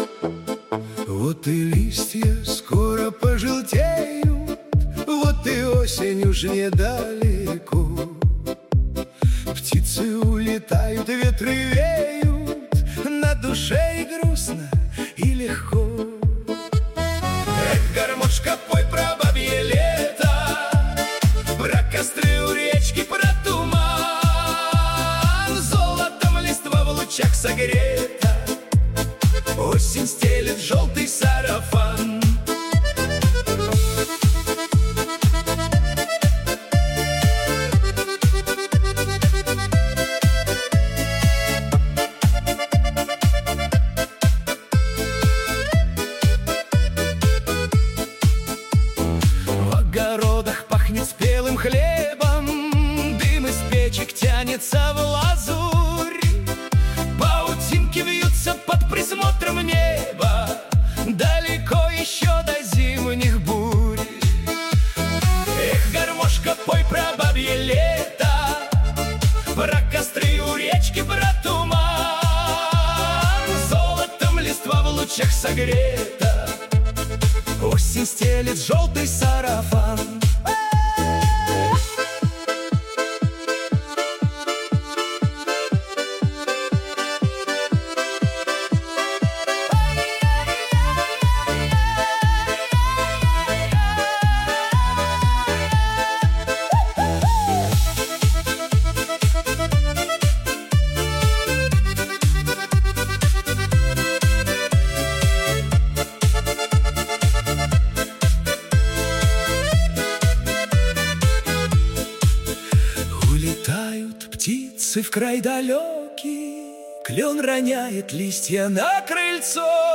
Вот и листья скоро пожелтеют, вот и осень уж недалеко. Птицы улетают, ветры веют, на душе и грустно, и легко. Эх, гармошка, пой про бабье лето, про костры у речки, про туман. Золотом листва в лучах согрета, осень стелет желтый сарафан. В огородах пахнет спелым хлебом, дым из печек тянется в лазурь. Паутинки вьются под присмотром неба, далеко еще до зимних бурь. Эх, гармошка, пой про бабье лето, про костры у речки, про туман. Золотом листва в лучах согрета, осень стелет желтый сарафан. Улетают птицы в край далекий, клен роняет листья на крыльцо.